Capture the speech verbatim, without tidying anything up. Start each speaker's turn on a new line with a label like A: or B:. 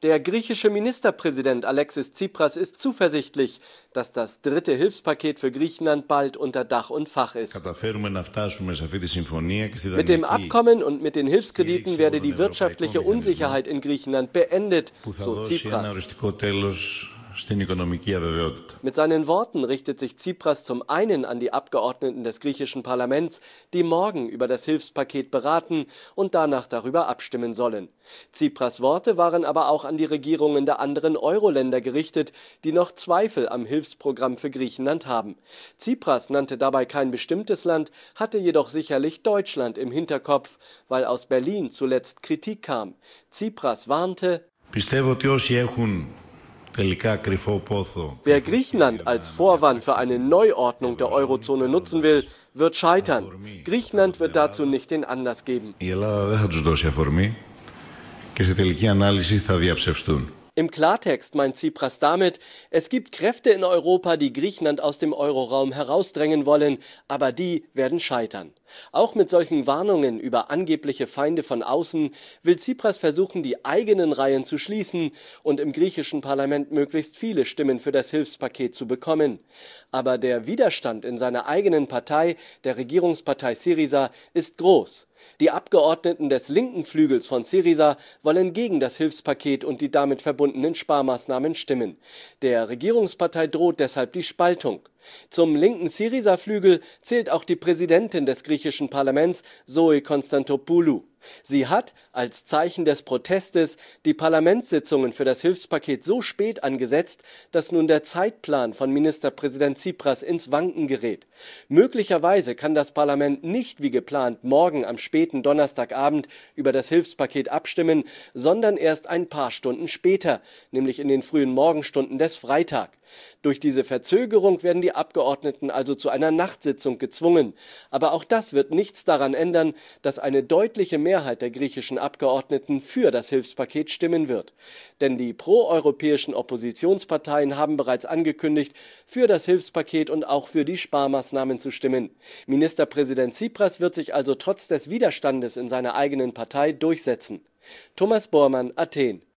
A: Der griechische Ministerpräsident Alexis Tsipras ist zuversichtlich, dass das dritte Hilfspaket für Griechenland bald unter Dach und Fach ist. Mit dem Abkommen und mit den Hilfskrediten werde die wirtschaftliche Unsicherheit in Griechenland beendet, so Tsipras. Mit seinen Worten richtet sich Tsipras zum einen an die Abgeordneten des griechischen Parlaments, die morgen über das Hilfspaket beraten und danach darüber abstimmen sollen. Tsipras Worte waren aber auch an die Regierungen der anderen Euro-Länder gerichtet, die noch Zweifel am Hilfsprogramm für Griechenland haben. Tsipras nannte dabei kein bestimmtes Land, hatte jedoch sicherlich Deutschland im Hinterkopf, weil aus Berlin zuletzt Kritik kam. Tsipras warnte: Wer Griechenland als Vorwand für eine Neuordnung der Eurozone nutzen will, wird scheitern. Griechenland wird dazu nicht den Anlass geben. Im Klartext meint Tsipras damit, es gibt Kräfte in Europa, die Griechenland aus dem Euroraum herausdrängen wollen, aber die werden scheitern. Auch mit solchen Warnungen über angebliche Feinde von außen will Tsipras versuchen, die eigenen Reihen zu schließen und im griechischen Parlament möglichst viele Stimmen für das Hilfspaket zu bekommen. Aber der Widerstand in seiner eigenen Partei, der Regierungspartei Syriza, ist groß. Die Abgeordneten des linken Flügels von Syriza wollen gegen das Hilfspaket und die damit verbundenen Sparmaßnahmen stimmen. Der Regierungspartei droht deshalb die Spaltung. Zum linken Syriza-Flügel zählt auch die Präsidentin des griechischen Parlaments, Zoe Konstantopoulou. Sie hat, als Zeichen des Protestes, die Parlamentssitzungen für das Hilfspaket so spät angesetzt, dass nun der Zeitplan von Ministerpräsident Tsipras ins Wanken gerät. Möglicherweise kann das Parlament nicht wie geplant morgen am späten Donnerstagabend über das Hilfspaket abstimmen, sondern erst ein paar Stunden später, nämlich in den frühen Morgenstunden des Freitag. Durch diese Verzögerung werden die Abgeordneten also zu einer Nachtsitzung gezwungen. Aber auch das wird nichts daran ändern, dass eine deutliche Mehrheit der griechischen Abgeordneten für das Hilfspaket stimmen wird. Denn die proeuropäischen Oppositionsparteien haben bereits angekündigt, für das Hilfspaket und auch für die Sparmaßnahmen zu stimmen. Ministerpräsident Tsipras wird sich also trotz des Widerstandes in seiner eigenen Partei durchsetzen. Thomas Bormann, Athen.